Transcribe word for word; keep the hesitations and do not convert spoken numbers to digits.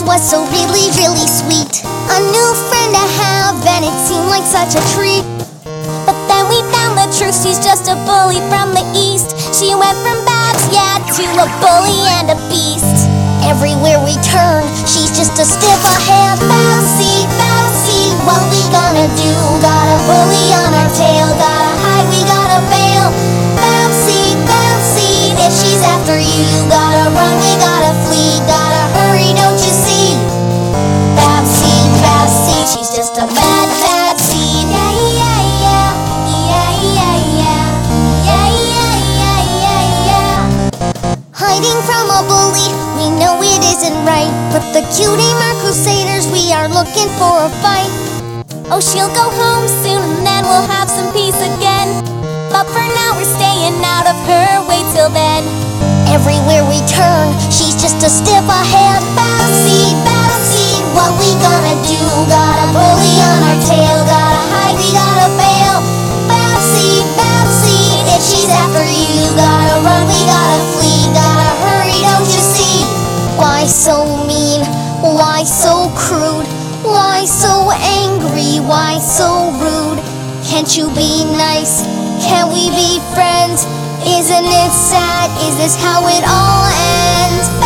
Babs was so really, really sweet. A new friend to have, and it seemed like such a treat. But then we found the truth, she's just a bully from the east. She went from Babs, yeah, to a bully and a beast. Everywhere we turn, she's just a stiff ahead. Bouncy, bouncy, what we gonna do? Got a bully on our tail, gotta hide, we gotta bail. Bouncy, bouncy, if she's after you, you gotta run, we gotta flee, gotta hurry, don't you see? Bouncy, bouncy, she's just a bad, bad seed. Yeah, yeah, yeah, yeah, yeah, yeah, yeah, yeah, yeah, yeah, yeah. Hiding from a bully, we know it isn't right, but the cutie mark crusaders, we are looking for a fight. Oh, she'll go home soon and then we'll have some peace again, but for now we're staying out of her way till then. Everywhere we turn, she's just a stiff ahead. Bouncy, bouncy, what we gonna do? Got a bully on our tail, gotta hide, we gotta bail. Bouncy, bouncy, if she's after you, you gotta run, we gotta flee, gotta hurry, don't you see? Why so mean? Why so crude? Why so angry? Why so rude? Can't you be nice? Can't we be friends? Isn't it sad? Is this how it all ends?